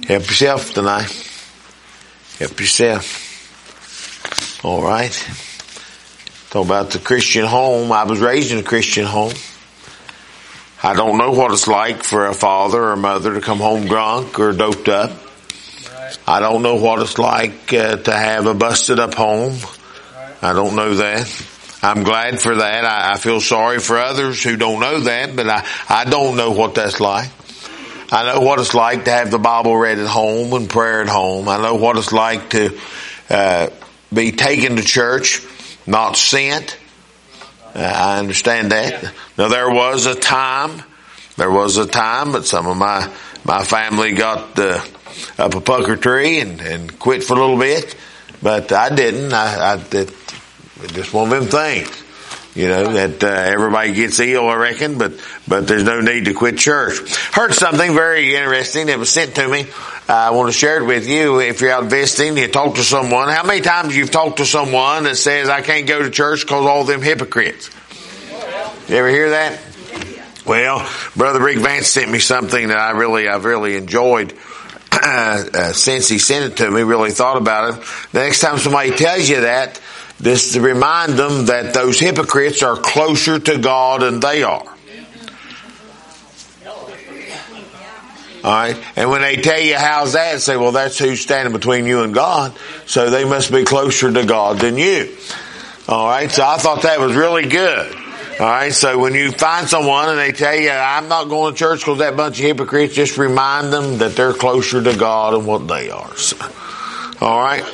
Help yourself tonight. Help yourself. All right. Talk about the Christian home. I was raised in a Christian home. I don't know what it's like for a father or mother to come home drunk or doped up. I don't know what it's like to have a busted up home. I don't know that. I'm glad for that. I feel sorry for others who don't know that, but I don't know what that's like. I know what it's like to have the Bible read at home and prayer at home. I know what it's like to be taken to church, not sent. I understand that. Now there was a time, but some of my family got up a pucker tree and quit for a little bit, but I didn't. It's just one of them things, that everybody gets ill, I reckon, but there's no need to quit church. Heard something very interesting that was sent to me. I want to share it with you. If you're out visiting, you talk to someone. How many times you've talked to someone that says, I can't go to church because all them hypocrites? You ever hear that? Well, Brother Rick Vance sent me something that I've really enjoyed. Since he sent it to me, really thought about it. The next time somebody tells you that, just to remind them that those hypocrites are closer to God than they are. Alright? And when they tell you how's that, say, well, that's who's standing between you and God. So they must be closer to God than you. Alright? So I thought that was really good. Alright? So when you find someone and they tell you, I'm not going to church because that bunch of hypocrites, just remind them that they're closer to God than what they are. So, alright?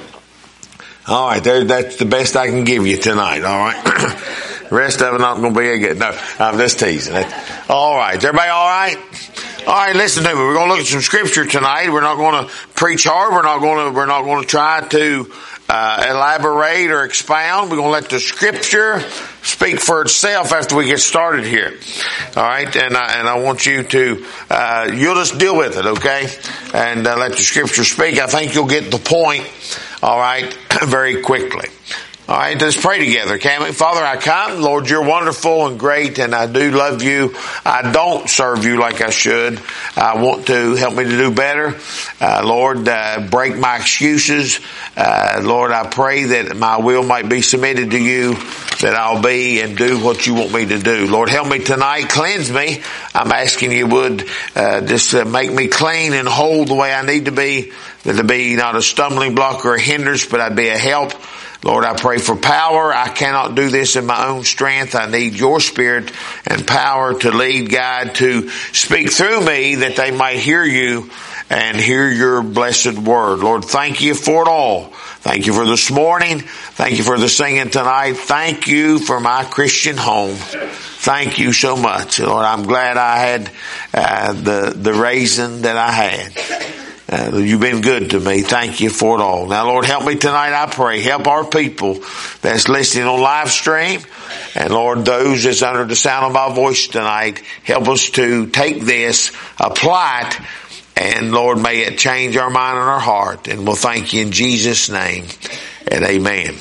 Alright, that's the best I can give you tonight, alright? The rest of it not going to be a good. No, I'm just teasing. Alright, is everybody alright? Alright, listen to me. We're going to look at some scripture tonight. We're not going to preach hard. We're not going to try to elaborate or expound. We're going to let the scripture speak for itself after we get started here. Alright, and I want you to, you'll just deal with it, okay? And let the scripture speak. I think you'll get the point. All right, very quickly. All right, let's pray together, can we? Father, I come. Lord, you're wonderful and great, and I do love you. I don't serve you like I should. I want to help me to do better. Lord, break my excuses. Lord, I pray that my will might be submitted to you, that I'll be and do what you want me to do. Lord, help me tonight. Cleanse me. I'm asking you would just make me clean and whole the way I need to be. That to be not a stumbling block or a hindrance, but I'd be a help. Lord, I pray for power. I cannot do this in my own strength. I need your spirit and power to lead, guide, to speak through me that they might hear you and hear your blessed word. Lord, thank you for it all. Thank you for this morning. Thank you for the singing tonight. Thank you for my Christian home. Thank you so much. Lord, I'm glad I had the raising that I had. You've been good to me. Thank you for it all. Now, Lord, help me tonight, I pray. Help our people that's listening on live stream. And Lord, those that's under the sound of my voice tonight, help us to take this, apply it, and Lord, may it change our mind and our heart. And we'll thank you in Jesus' name. And amen.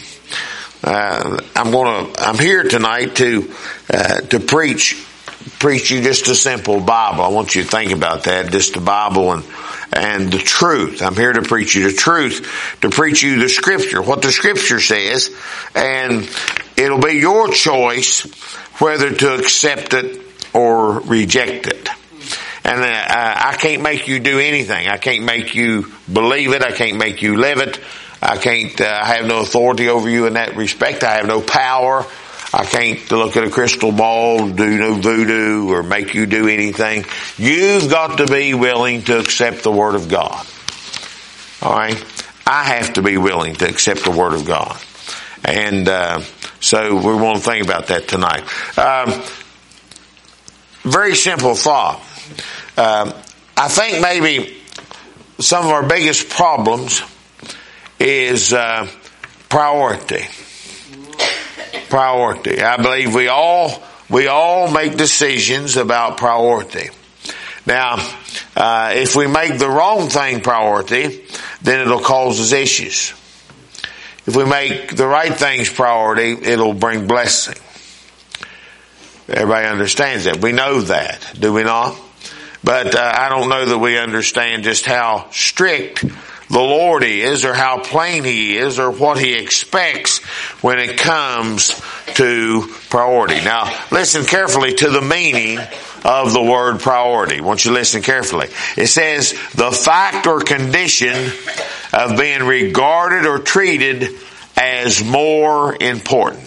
I'm here tonight to preach you just a simple Bible. I want you to think about that, just the Bible and the truth. I'm here to preach you the truth, to preach you the scripture, what the scripture says, and it'll be your choice whether to accept it or reject it. And I can't make you do anything. I can't make you believe it. I can't make you live it. I have no authority over you in that respect. I have no power. I can't look at a crystal ball, do no voodoo, or make you do anything. You've got to be willing to accept the Word of God. Alright? I have to be willing to accept the Word of God. And so we want to think about that tonight. Very simple thought. I think maybe some of our biggest problems is priority. Priority. I believe we all make decisions about priority. Now, if we make the wrong thing priority, then it'll cause us issues. If we make the right things priority, it'll bring blessing. Everybody understands that. We know that, do we not? But I don't know that we understand just how strict the Lord is, or how plain He is, or what He expects when it comes to priority. Now, listen carefully to the meaning of the word priority. I want you to listen carefully. It says, the fact or condition of being regarded or treated as more important.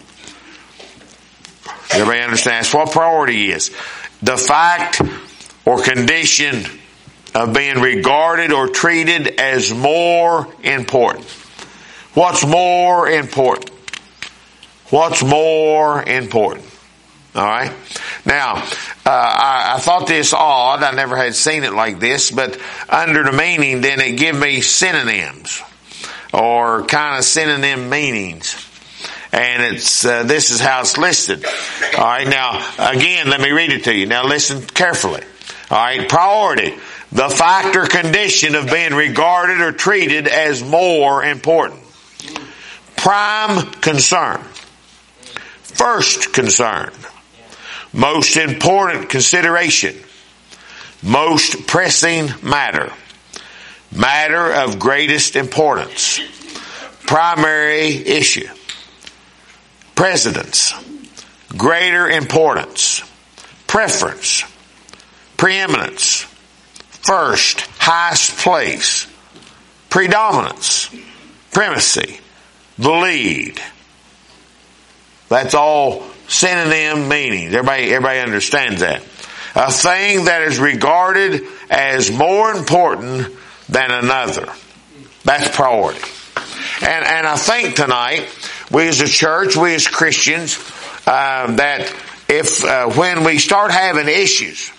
Everybody understand? That's what priority is. The fact or condition of being regarded or treated as more important. What's more important? What's more important? Alright? Now, I thought this odd. I never had seen it like this, but under the meaning, then it give me synonyms, or kind of synonym meanings. And it's, this is how it's listed. Alright, now, again, let me read it to you. Now listen carefully. Alright, priority. The fact or condition of being regarded or treated as more important. Prime concern. First concern. Most important consideration. Most pressing matter. Matter of greatest importance. Primary issue. Precedence. Greater importance. Preference. Preeminence. First, highest place. Predominance. Primacy. The lead. That's all synonym meanings. Everybody understands that. A thing that is regarded as more important than another. That's priority. And I think tonight, we as a church, we as Christians, that if when we start having issues,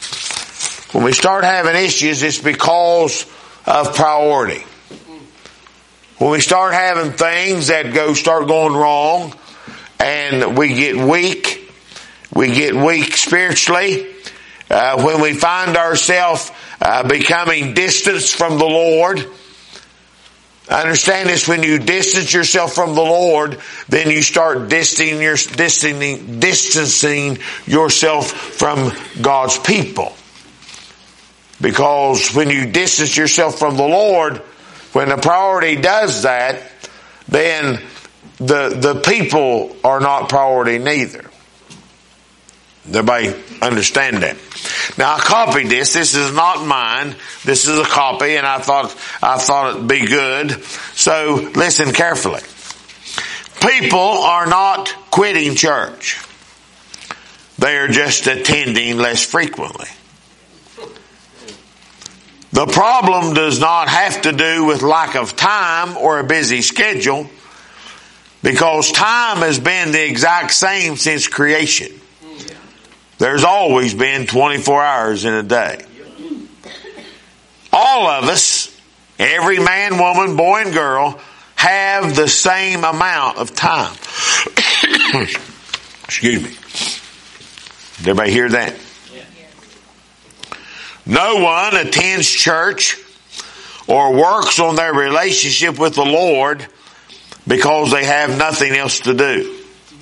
it's because of priority. When we start having things that start going wrong, and we get weak spiritually, when we find ourselves becoming distanced from the Lord. Understand this, when you distance yourself from the Lord, then you start distancing yourself from God's people. Because when you distance yourself from the Lord, when the priority does that, then the people are not priority neither. Everybody understand that? Now I copied this. This is not mine. This is a copy, and I thought it'd be good. So listen carefully. People are not quitting church. They are just attending less frequently. The problem does not have to do with lack of time or a busy schedule, because time has been the exact same since creation. There's always been 24 hours in a day. All of us, every man, woman, boy, and girl, have the same amount of time. Excuse me. Did everybody hear that? No one attends church or works on their relationship with the Lord because they have nothing else to do.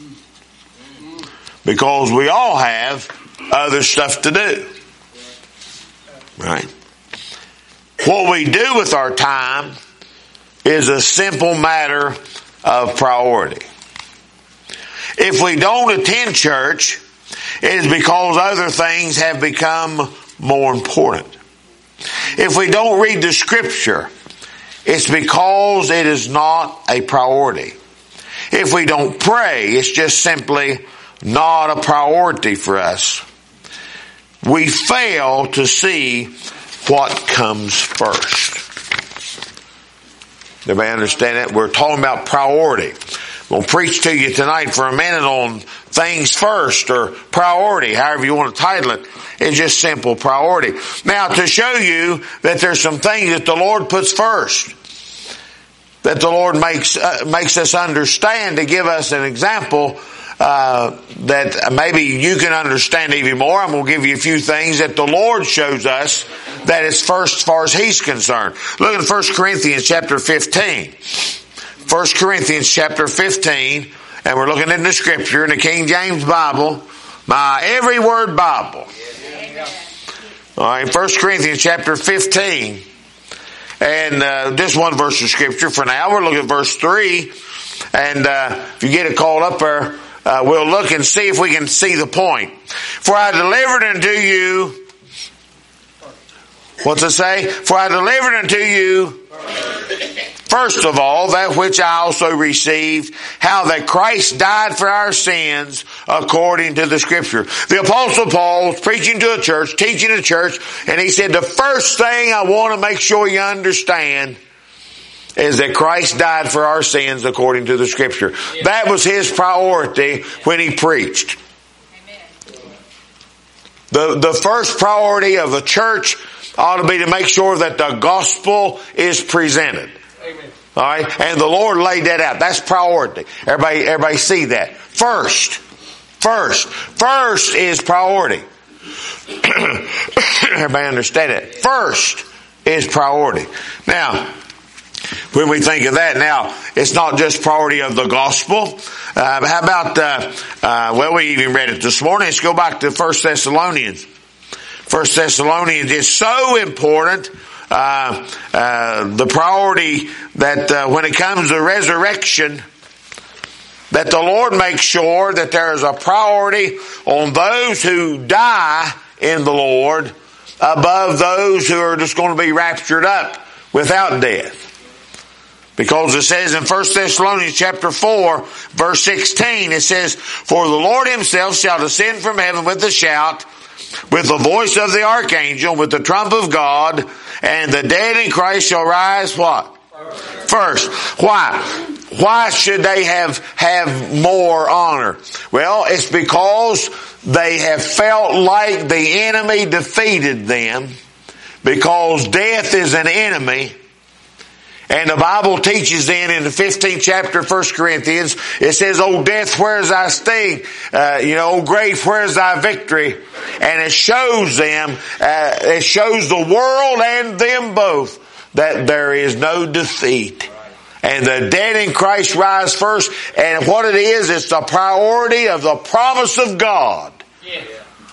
Because we all have other stuff to do. Right? What we do with our time is a simple matter of priority. If we don't attend church, it is because other things have become more important. If we don't read the scripture, it's because it is not a priority. If we don't pray, it's just simply not a priority for us. We fail to see what comes first. Everybody understand that? We're talking about priority. We'll preach to you tonight for a minute on things first, or priority, however you want to title it. It's just simple priority. Now, to show you that there's some things that the Lord puts first, that the Lord makes us understand, to give us an example that maybe you can understand even more. I'm going to give you a few things that the Lord shows us that is first as far as He's concerned. Look at 1 Corinthians chapter 15. 1 Corinthians chapter 15, and we're looking in the scripture in the King James Bible, my every word Bible. All right, 1 Corinthians chapter 15. And just one verse of scripture for now. We'll look at verse 3. And if you get it called up there, we'll look and see if we can see the point. For I delivered unto you, what's it say? For I delivered unto you, first of all, that which I also received, how that Christ died for our sins according to the Scripture. The Apostle Paul was preaching to a church, teaching a church, and he said, the first thing I want to make sure you understand is that Christ died for our sins according to the Scripture. That was his priority when he preached. The first priority of a church ought to be to make sure that the gospel is presented. Amen. All right, and the Lord laid that out. That's priority. Everybody see that. First is priority. Everybody understand it? First is priority. Now, when we think of that, now it's not just priority of the gospel. How about? Well, we even read it this morning. Let's go back to 1 Thessalonians. 1 Thessalonians is so important. The priority that when it comes to resurrection, that the Lord makes sure that there is a priority on those who die in the Lord above those who are just going to be raptured up without death. Because it says in 1 Thessalonians chapter 4, verse 16, it says, for the Lord himself shall descend from heaven with a shout, with the voice of the archangel, with the trump of God, and the dead in Christ shall rise what? First. Why? Why should they have more honor? Well, it's because they have felt like the enemy defeated them, because death is an enemy. And the Bible teaches then in the 15th chapter of 1 Corinthians, it says, O death, where's thy sting? O grave, where's thy victory? And it shows them, it shows the world and them both that there is no defeat. And the dead in Christ rise first. And what it is, it's the priority of the promise of God. Yeah.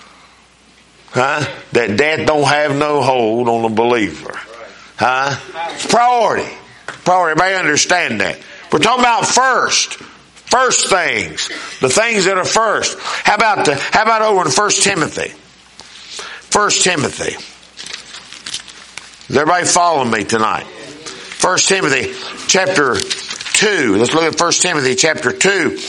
That death don't have no hold on the believer. It's priority. Everybody understand that? We're talking about first things, the things that are first. How about over in 1 Timothy? 1 Timothy. Is everybody following me tonight? 1 Timothy chapter 2. Let's look at 1 Timothy chapter 2.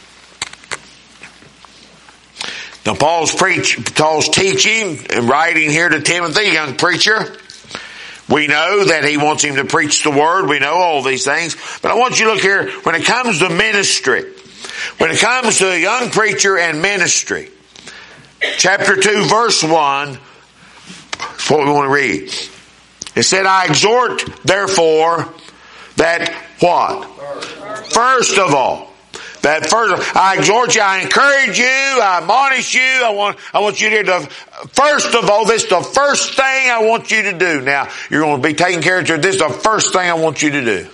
Now Paul's teaching and writing here to Timothy, young preacher. We know that he wants him to preach the word. We know all these things. But I want you to look here, when it comes to ministry, when it comes to a young preacher and ministry, chapter 2, verse 1, that's what we want to read. It said, I exhort, therefore, that what? First of all. I exhort you, I encourage you, I admonish you, I want you to, first of all, this is the first thing I want you to do. Now, you're going to be taking care of it. This is the first thing I want you to do.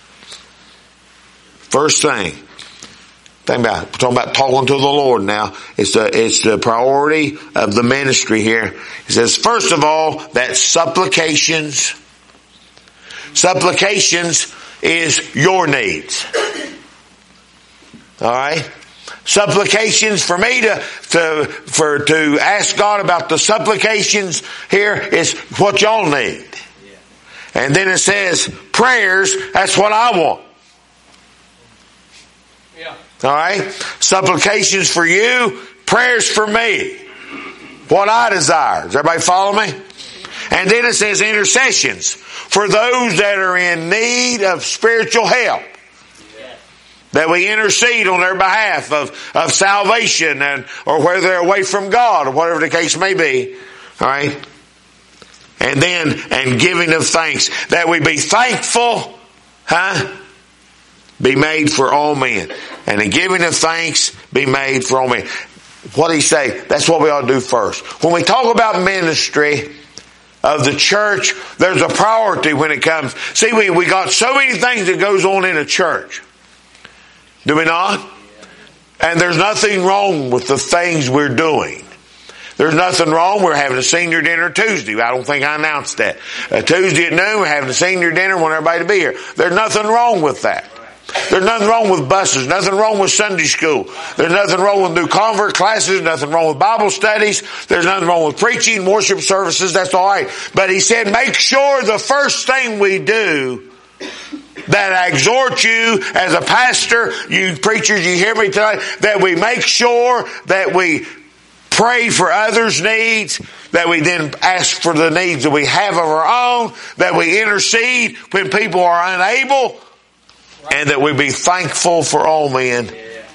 First thing. We're talking about talking to the Lord now. It's the priority of the ministry here. It says, first of all, that supplications is your needs. All right? Supplications for me to ask God about the supplications here is what y'all need. And then it says prayers, that's what I want. Yeah. All right? Supplications for you, prayers for me. What I desire. Does everybody follow me? And then it says intercessions for those that are in need of spiritual help. That we intercede on their behalf of salvation or whether they're away from God or whatever the case may be. All right? And giving of thanks. That we be thankful, be made for all men. And the giving of thanks be made for all men. What did he say? That's what we ought to do first. When we talk about ministry of the church, there's a priority when it comes. See, we got so many things that goes on in a church. Do we not? And there's nothing wrong with the things we're doing. There's nothing wrong. We're having a senior dinner Tuesday. I don't think I announced that. Tuesday at noon, we're having a senior dinner. Want everybody to be here. There's nothing wrong with that. There's nothing wrong with buses. Nothing wrong with Sunday school. There's nothing wrong with new convert classes. Nothing wrong with Bible studies. There's nothing wrong with preaching, worship services. That's all right. But he said, make sure the first thing we do, that I exhort you as a pastor, you preachers, you hear me tonight, that we make sure that we pray for others' needs, that we then ask for the needs that we have of our own, that we intercede when people are unable, and that we be thankful for all men.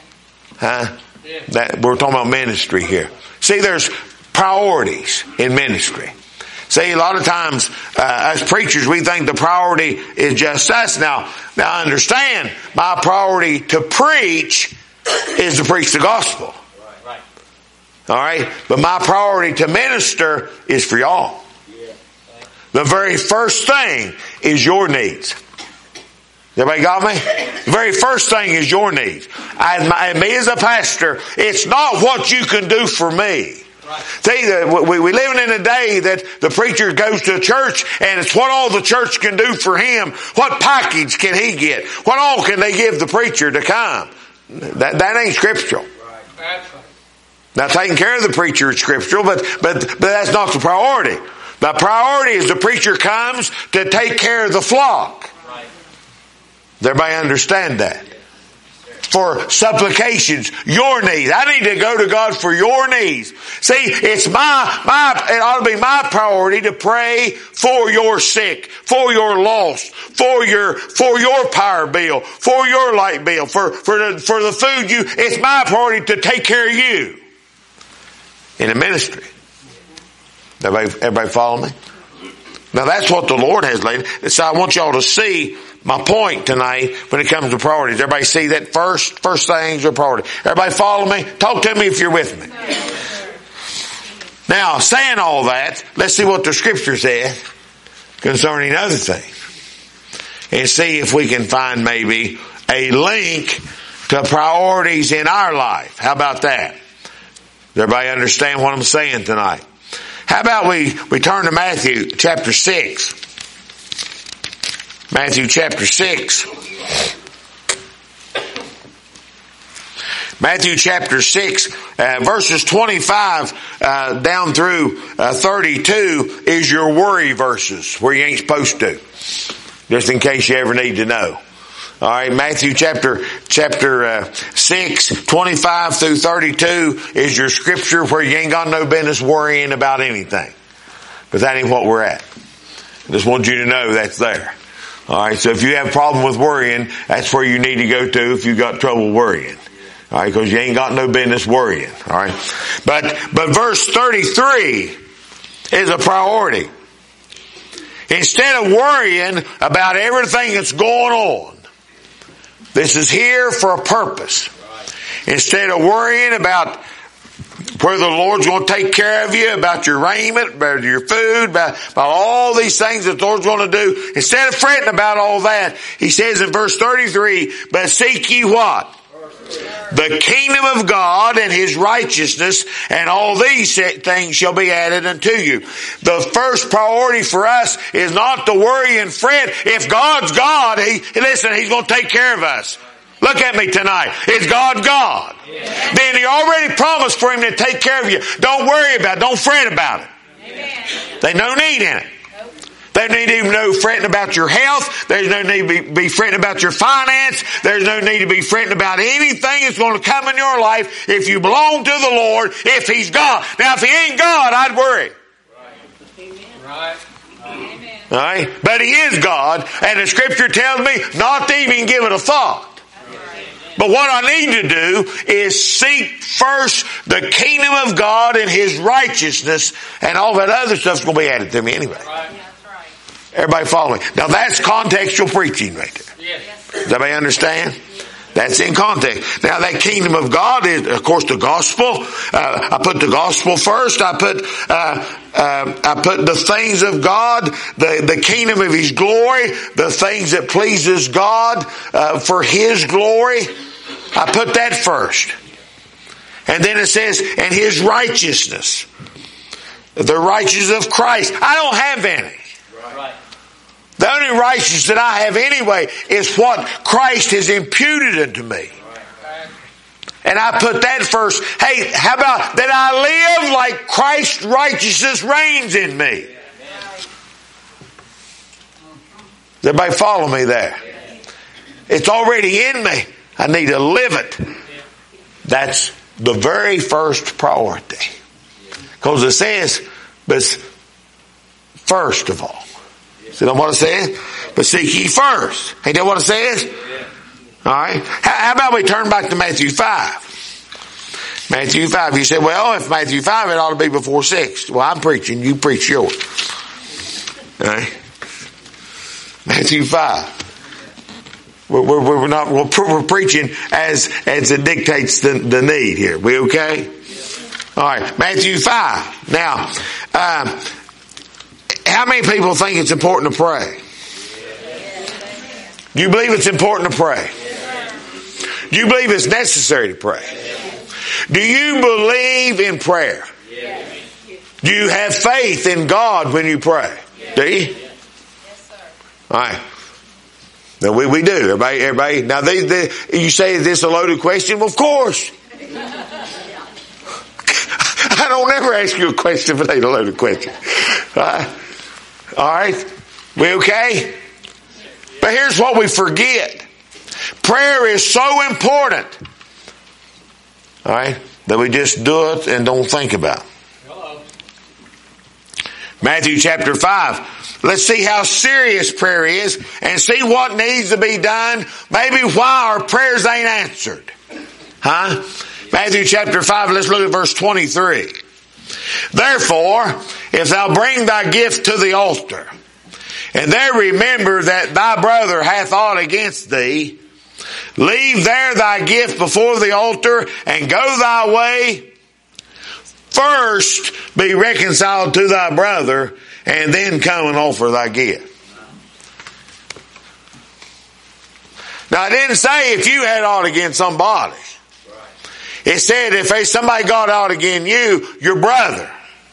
That we're talking about ministry here. See, there's priorities in ministry. See, a lot of times, as preachers, we think the priority is just us. Now understand, my priority to preach is to preach the gospel. Alright? But my priority to minister is for y'all. The very first thing is your needs. Everybody got me? The very first thing is your needs. And me as a pastor, it's not what you can do for me. See, we living in a day that the preacher goes to a church and it's what all the church can do for him. What package can he get? What all can they give the preacher to come? That ain't scriptural. Now, taking care of the preacher is scriptural, but that's not the priority. The priority is the preacher comes to take care of the flock. Does everybody understand that? For supplications, your needs. I need to go to God for your needs. See, it's it ought to be my priority to pray for your sick, for your lost, for your power bill, for your light bill, for the food it's my priority to take care of you in the ministry. Everybody follow me? Now that's what the Lord has laid. So I want y'all to see my point tonight when it comes to priorities. Everybody see that first things are priority. Everybody follow me? Talk to me if you're with me. Now, saying all that, let's see what the scripture said concerning other things. And see if we can find maybe a link to priorities in our life. How about that? Does everybody understand what I'm saying tonight? How about we turn to Matthew chapter 6. Matthew chapter 6. Matthew chapter 6, verses 25 down through 32 is your worry verses where you ain't supposed to. Just in case you ever need to know. All right, Matthew chapter 6, 25 through 32 is your scripture where you ain't got no business worrying about anything. Because that ain't what we're at. I just want you to know that's there. All right, so if you have a problem with worrying, that's where you need to go to if you've got trouble worrying. All right, because you ain't got no business worrying. All right, but verse 33 is a priority. Instead of worrying about everything that's going on, this is here for a purpose. Instead of worrying about where the Lord's going to take care of you, about your raiment, about your food, about all these things that the Lord's going to do, instead of fretting about all that, he says in verse 33, but seek ye what? The kingdom of God and His righteousness, and all these things shall be added unto you. The first priority for us is not to worry and fret. If God's God, He's going to take care of us. Look at me tonight. Is God God? Yeah. Then He already promised for Him to take care of you. Don't worry about it. Don't fret about it. Amen. There's no need in it. There's no need even no fretting about your health. There's no need to be fretting about your finance. There's no need to be fretting about anything that's going to come in your life if you belong to the Lord, if He's God. Now, if He ain't God, I'd worry. Right. Amen. All right? But He is God, and the Scripture tells me not to even give it a thought. But what I need to do is seek first the kingdom of God and His righteousness, and all that other stuff's going to be added to me anyway. Right. Everybody follow me. Now that's contextual preaching right there. Yes. Does everybody understand? That's in context. Now that kingdom of God is, of course, the gospel. I put the gospel first. I put the things of God, the kingdom of His glory, the things that pleases God for His glory. I put that first. And then it says, and His righteousness. The righteousness of Christ. I don't have any. Right. The only righteousness that I have anyway is what Christ has imputed unto me. And I put that first. Hey, how about that I live like Christ's righteousness reigns in me? Does everybody follow me there? It's already in me. I need to live it. That's the very first priority. Because it says, but first of all. See what it says? But seek ye first. Ain't that what it says? Alright. How about we turn back to Matthew 5? Matthew 5. You say, well, if Matthew 5, it ought to be before 6. Well, I'm preaching. You preach yours. Alright. Matthew 5. We're preaching as it dictates the need here. We okay? Alright. Matthew 5. Now, how many people think it's important to pray? Do you believe it's important to pray? Do you believe it's necessary to pray? Do you believe in prayer? Do you have faith in God when you pray? Do you? Alright. Now we do. Everybody. Now you say, is this a loaded question? Well, of course. I don't ever ask you a question if it ain't a loaded question. Alright. We okay? But here's what we forget. Prayer is so important. Alright? That we just do it and don't think about it. Matthew chapter 5. Let's see how serious prayer is and see what needs to be done. Maybe why our prayers ain't answered. Huh? Matthew chapter 5, let's look at verse 23. Therefore, if thou bring thy gift to the altar, and there remember that thy brother hath aught against thee, leave there thy gift before the altar, and go thy way. First be reconciled to thy brother, and then come and offer thy gift. Now, it didn't say if you had aught against somebody. It said if somebody got aught against you, your brother,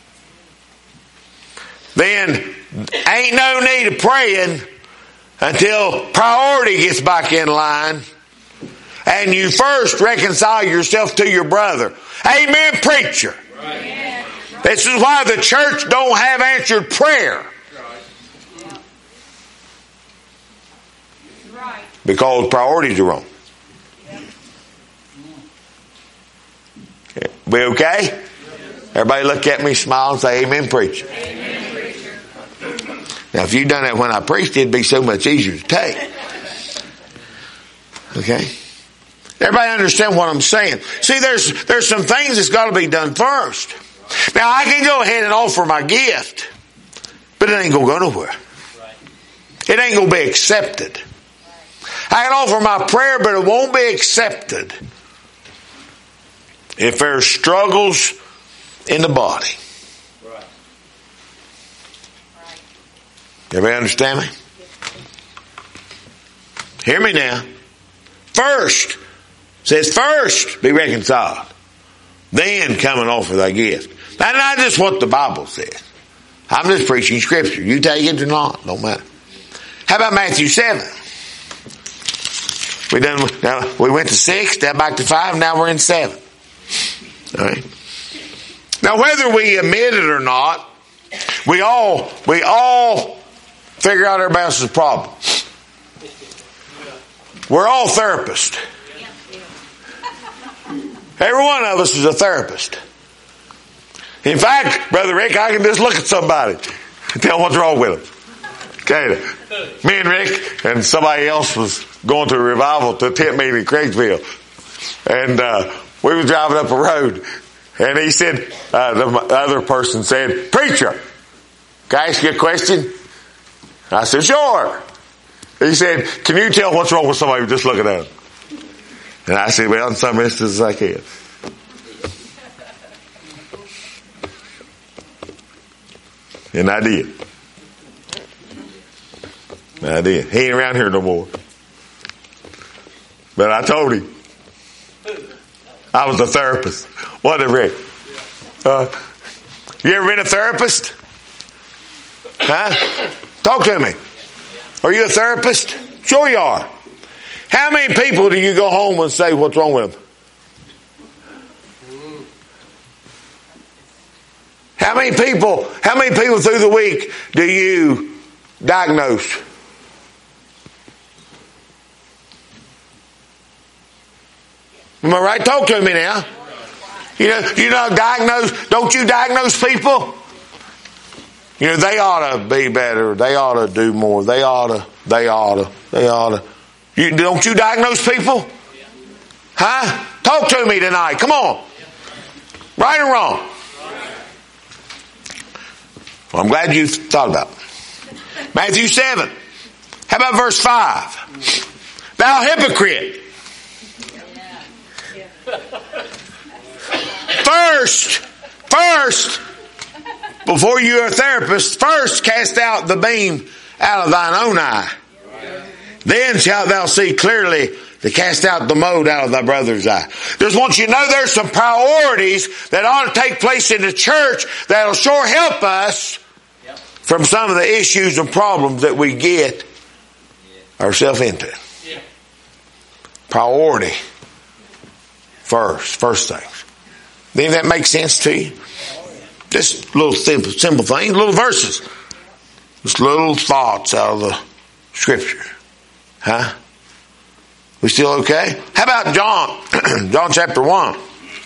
then ain't no need of praying until priority gets back in line and you first reconcile yourself to your brother. Amen, preacher. Right. This is why the church don't have answered prayer. Right. Because priorities are wrong. We okay? Everybody look at me, smile, and say, amen, preacher. Amen, preacher. Now, if you'd done that when I preached, it'd be so much easier to take. Okay? Everybody understand what I'm saying? See, there's some things that's got to be done first. Now, I can go ahead and offer my gift, but it ain't going to go nowhere. It ain't going to be accepted. I can offer my prayer, but it won't be accepted if there's struggles in the body. Right. Everybody understand me? Hear me now. First, says first be reconciled. Then come and offer thy gift. That's not just what the Bible says. I'm just preaching scripture. You take it or not, don't matter. How about Matthew 7? We went to 6, now back to 5, now we're in 7. All right. Now, whether we admit it or not, we all figure out everybody else's problem. We're all therapists. Every one of us is a therapist. In fact, Brother Rick, I can just look at somebody and tell what's wrong with them. Okay, me and Rick and somebody else was going to a revival to a tent meeting in Craigsville, and we were driving up a road, and he said, the other person said, "Preacher, can I ask you a question?" I said, "Sure." He said, "Can you tell what's wrong with somebody just looking at them?" And I said, "Well, in some instances I can." And I did. He ain't around here no more. But I told him. I was a therapist. What a Rick. You ever been a therapist? Huh? Talk to me. Are you a therapist? Sure you are. How many people do you go home and say what's wrong with them? How many people through the week do you diagnose? Am I right? Talk to me now. You know, don't you diagnose people? You know, they ought to be better. They ought to do more. They ought to. Don't you diagnose people? Huh? Talk to me tonight. Come on. Right or wrong? Well, I'm glad you thought about it. Matthew 7. How about verse 5? Thou hypocrite. First, before you are a therapist, first cast out the beam out of thine own eye. Then shalt thou see clearly to cast out the mote out of thy brother's eye. Just want you to know there's some priorities that ought to take place in the church that'll sure help us from some of the issues and problems that we get ourselves into. Priority. First things. Then that makes sense to you? Just little simple things, little verses. Just little thoughts out of the scripture. Huh? We still okay? How about John? John chapter 1.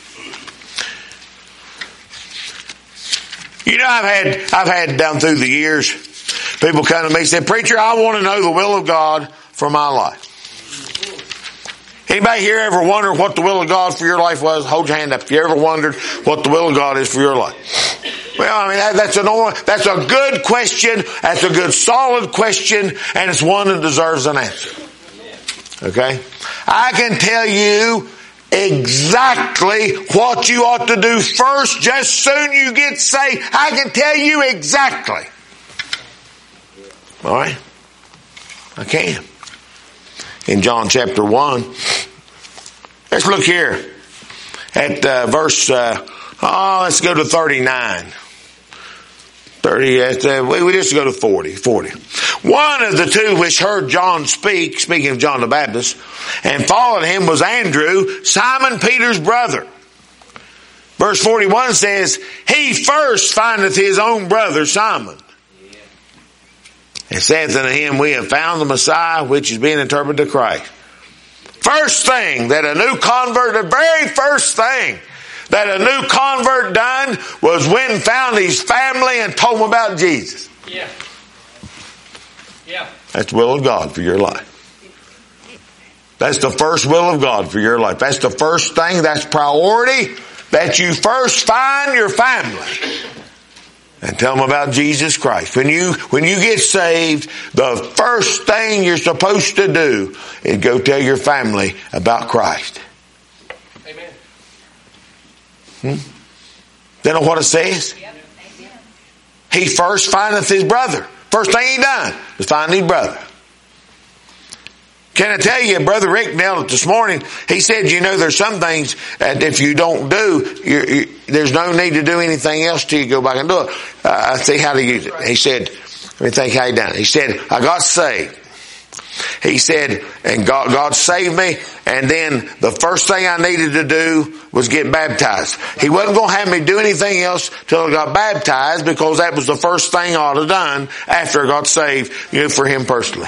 You know, I've had down through the years, people come to me and say, preacher, I want to know the will of God for my life. Anybody here ever wondered what the will of God for your life was? Hold your hand up if you ever wondered what the will of God is for your life. Well, I mean, that's a good question. That's a good solid question. And it's one that deserves an answer. Okay? I can tell you exactly what you ought to do first just soon you get saved. I can tell you exactly. All right? I can. In John chapter 1. Let's look here at verse, let's go to 39. 30, we just go to 40. One of the two which heard John speak, speaking of John the Baptist, and followed him was Andrew, Simon Peter's brother. Verse 41 says, he first findeth his own brother Simon, and saith unto him, we have found the Messiah, which is being interpreted to Christ. First thing that a new convert, the very first thing that a new convert done was went and found his family and told them about Jesus. Yeah. That's the will of God for your life. That's the first will of God for your life. That's the first thing, that's priority, that you first find your family and tell them about Jesus Christ. When you get saved, the first thing you're supposed to do is go tell your family about Christ. Amen. They know what it says? He first findeth his brother. First thing he done is find his brother. Can I tell you, Brother Rick nailed it this morning. He said, you know, there's some things that if you don't do, there's no need to do anything else till you go back and do it. I see how to use it. He said, let me think how he done it. He said, I got saved. He said, and God saved me, and then the first thing I needed to do was get baptized. He wasn't going to have me do anything else till I got baptized, because that was the first thing I ought to have done after I got saved, you know, for him personally.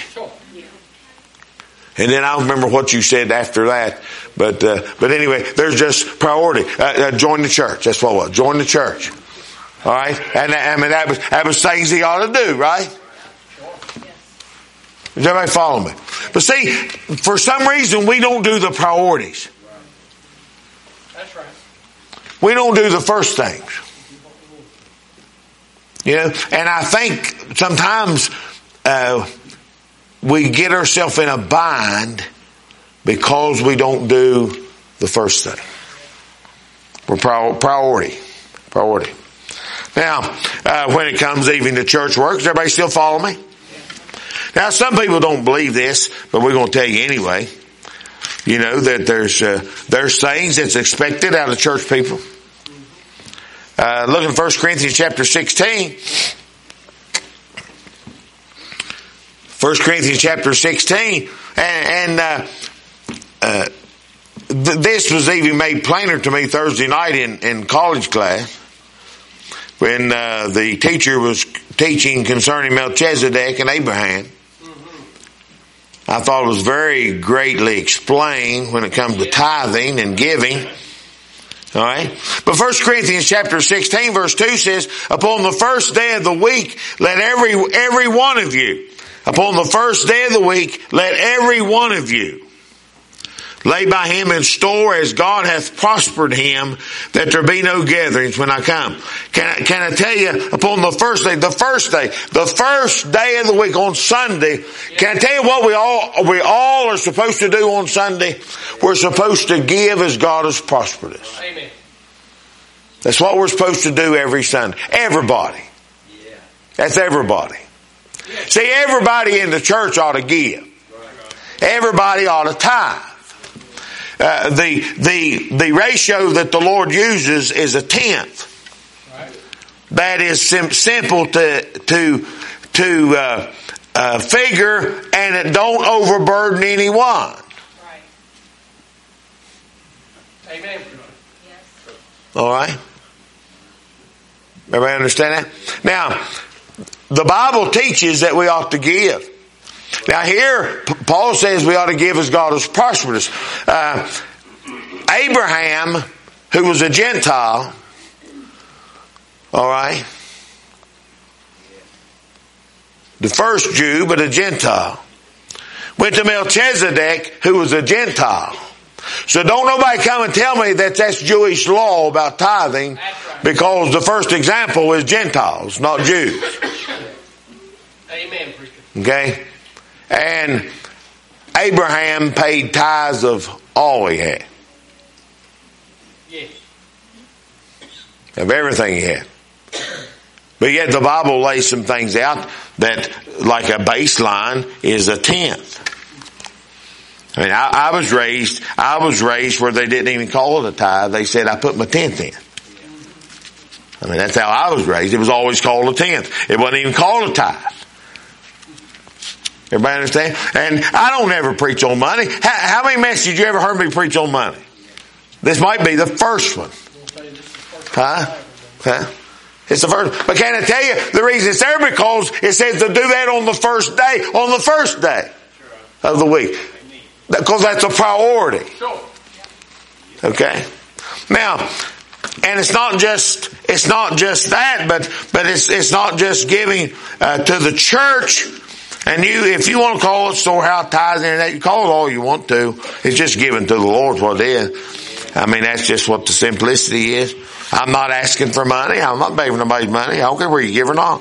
And then I don't remember what you said after that, but anyway, there's just priority. Join the church. That's what it was. Join the church. All right, and I mean that was things he ought to do, right? Does everybody follow me? But see, for some reason we don't do the priorities. That's right. We don't do the first things. You know, and I think sometimes we get ourselves in a bind because we don't do the first thing. We're priority. Now, when it comes even to church work, does everybody still follow me? Now, some people don't believe this, but we're going to tell you anyway. You know that there's things that's expected out of church people. Look in 1 Corinthians chapter 16. 1 Corinthians chapter 16. This was even made plainer to me Thursday night in college class when the teacher was teaching concerning Melchizedek and Abraham. I thought it was very greatly explained when it comes to tithing and giving. All right. But 1 Corinthians chapter 16 verse 2 says, upon the first day of the week, let every one of you, upon the first day of the week, let every one of you lay by him in store as God hath prospered him, that there be no gatherings when I come. Can I tell you, upon the first day of the week on Sunday, can I tell you what we all are supposed to do on Sunday? We're supposed to give as God has prospered us. Amen. That's what we're supposed to do every Sunday. Everybody. Yeah. That's everybody. See, everybody in the church ought to give. Everybody ought to tithe. The ratio that the Lord uses is a tenth. That is simple to figure, and it don't overburden anyone. Right. Amen. All right. Everybody understand that? Now, the Bible teaches that we ought to give. Now here, Paul says we ought to give as God has prospered us. Abraham, who was a Gentile, all right, the first Jew, but a Gentile, went to Melchizedek, who was a Gentile. So don't nobody come and tell me that that's Jewish law about tithing, because the first example is Gentiles, not Jews. Amen. Okay? And Abraham paid tithes of all he had. Yes. Of everything he had. But yet the Bible lays some things out that, like a baseline, is a tenth. I mean, I was raised where they didn't even call it a tithe. They said, I put my tenth in. I mean, that's how I was raised. It was always called a tenth. It wasn't even called a tithe. Everybody understand? And I don't ever preach on money. How many messages you ever heard me preach on money? This might be the first one. Huh? It's the first. But can I tell you the reason it's there? Because it says to do that on the first day of the week. Because that's a priority. Okay? Now, and it's not just that, but it's not just giving to the church. And if you want to call it storehouse tithes and that, you call it all you want to. It's just giving to the Lord what it is. I mean, that's just what the simplicity is. I'm not asking for money. I'm not begging nobody's money. I don't care where you give or not.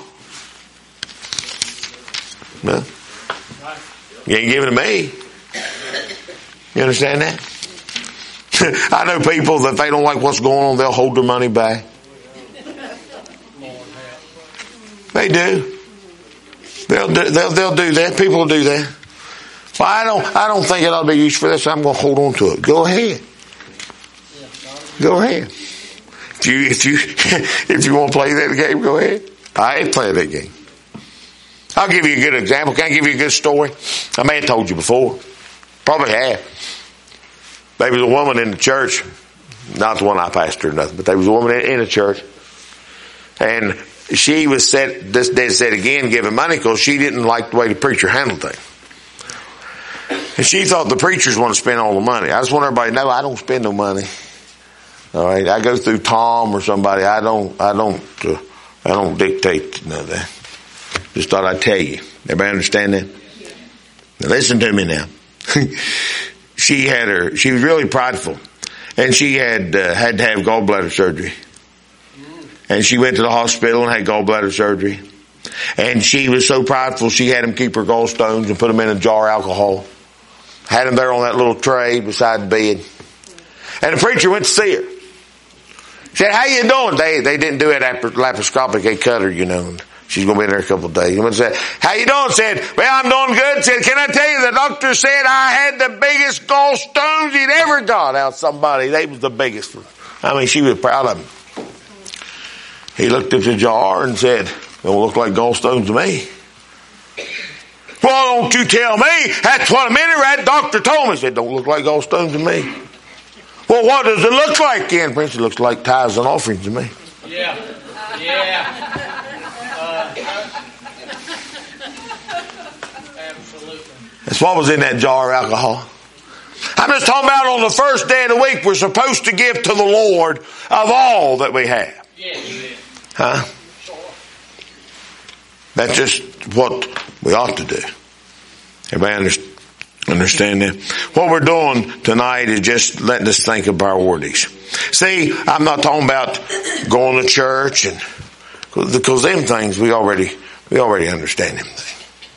No. You ain't giving to me. You understand that? I know people that if they don't like what's going on, they'll hold their money back. They do. They'll do that. People will do that. Well, I don't think it ought to be used for this. So I'm going to hold on to it. Go ahead. Go ahead. If you want to play that game, go ahead. I ain't playing that game. I'll give you a good example. Can I give you a good story? I may have told you before. Probably have. There was a woman in the church, not the one I pastored or nothing, but there was a woman in the church, and she was said again giving money because she didn't like the way the preacher handled things. And she thought the preachers want to spend all the money. I just want everybody to know I don't spend no money. All right, I go through Tom or somebody. I don't dictate none of that. Just thought I'd tell you. Everybody understand that? Now listen to me now. She was really prideful, and she had to have gallbladder surgery. And she went to the hospital and had gallbladder surgery. And she was so prideful, she had them keep her gallstones and put them in a jar of alcohol. Had them there on that little tray beside the bed. And the preacher went to see her. Said, how you doing? They didn't do it laparoscopic. They cut her, and she's going to be in there a couple of days. And said, how you doing? Said, well, I'm doing good. Said, can I tell you, the doctor said I had the biggest gallstones he'd ever got out of somebody. They was the biggest one. I mean, she was proud of him. He looked at the jar and said, "Don't look like gallstones to me." "Well, don't you tell me. That's what a minute doctor told me." He said, "Don't look like gallstones to me." "Well, what does it look like then?" Prince, "It looks like tithes and offerings to me." Yeah. Yeah. Absolutely. That's what was in that jar of alcohol. I'm just talking about on the first day of the week, we're supposed to give to the Lord of all that we have. Yeah. Huh? That's just what we ought to do. Everybody understand that? What we're doing tonight is just letting us think of priorities. See, I'm not talking about going to church and because them things we already understand them things.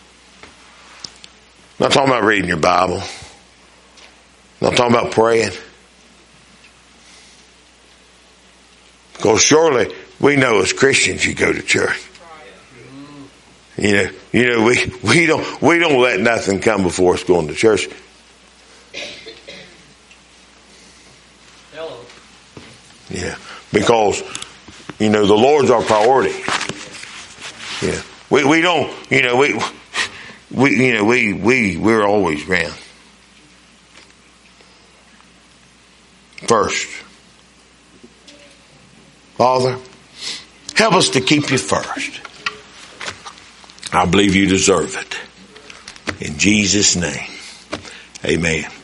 I'm not talking about reading your Bible. I'm not talking about praying. Because surely we know as Christians you go to church. You know, we don't let nothing come before us going to church. Hello. Yeah, because the Lord's our priority. Yeah, we don't. We're always around first. Father, help us to keep you first. I believe you deserve it. In Jesus' name, amen.